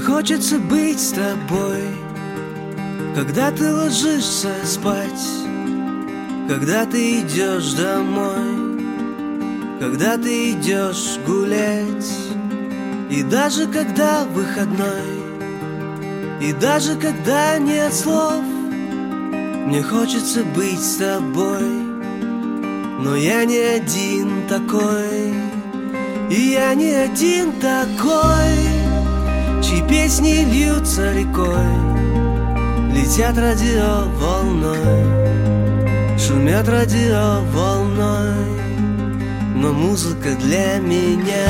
хочется быть с тобой, когда ты ложишься спать, когда ты идешь домой, когда ты идешь гулять, и даже когда выходной, и даже когда нет слов. Мне хочется быть с тобой, но я не один такой, и я не один такой, чьи песни льются рекой, летят радиоволной, шумят радиоволной. Но музыка для меня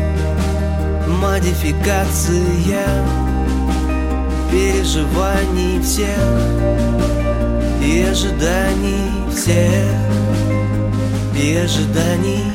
модификация переживаний всех и ожиданий всех, и ожиданий.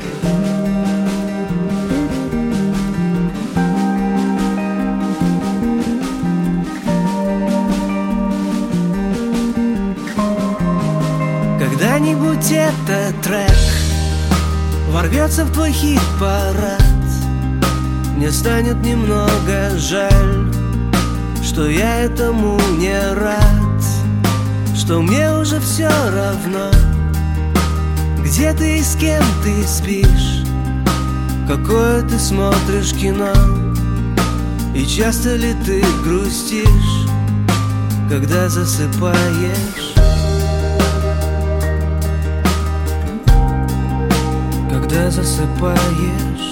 Когда-нибудь этот трек ворвется в твой хит-парад, мне станет немного жаль, что я этому не рад, что мне уже все равно, где ты и с кем ты спишь, какое ты смотришь кино, и часто ли ты грустишь, когда засыпаешь, когда засыпаешь.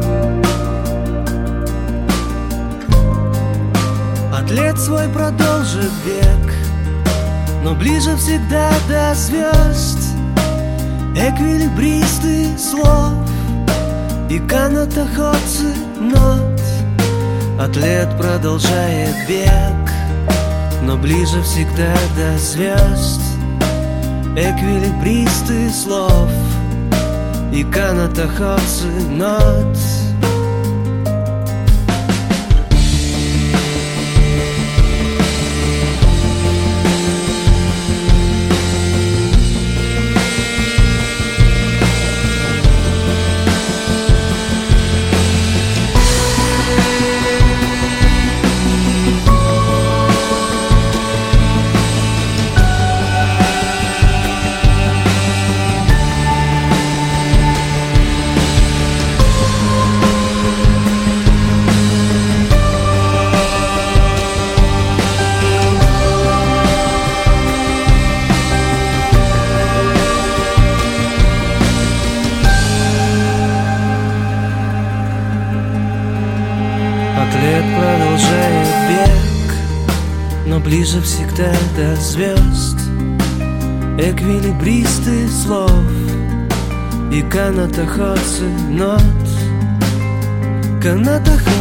Атлет свой продолжит бег, но ближе всегда до звезд. Эквилибристы слов и канатоходцы нот. Атлет продолжает бег, но ближе всегда до звезд. Эквилибристы слов и канатоходцы нот. Атлет продолжает бег, но ближе всегда до звезд. Эквилибристы слов и канатоходцы нот. Канатоходцы